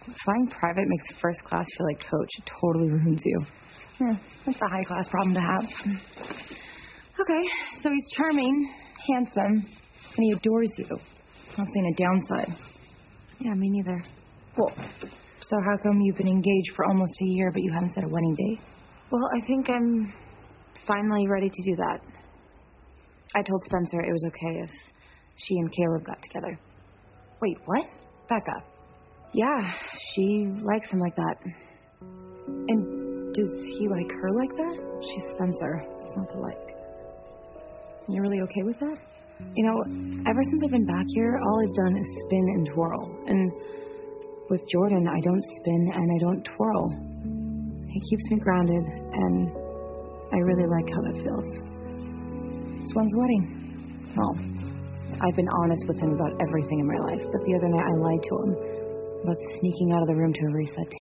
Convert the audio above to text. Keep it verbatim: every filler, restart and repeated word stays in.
Flying private makes first class feel like coach. It totally ruins you. Yeah, that's a high-class problem to have. Okay, so he's charming, handsome, and he adores you. Not seeing a downside. Yeah, me neither. Well, so how come you've been engaged for almost a year, but you haven't set a wedding date? Well, I think I'm finally ready to do that. I told Spencer it was okay if she and Caleb got together. Wait, what? Back up. Yeah, she likes him like that. And does he like her like that? She's Spencer. It's not to like. You're really okay with that? You know, ever since I've been back here, all I've done is spin and twirl. And with Jordan, I don't spin and I don't twirl. He keeps me grounded, and I really like how that feels. So when's the wedding? Well, I've been honest with him about everything in my life, but the other night I lied to him about sneaking out of the room to erase that tape.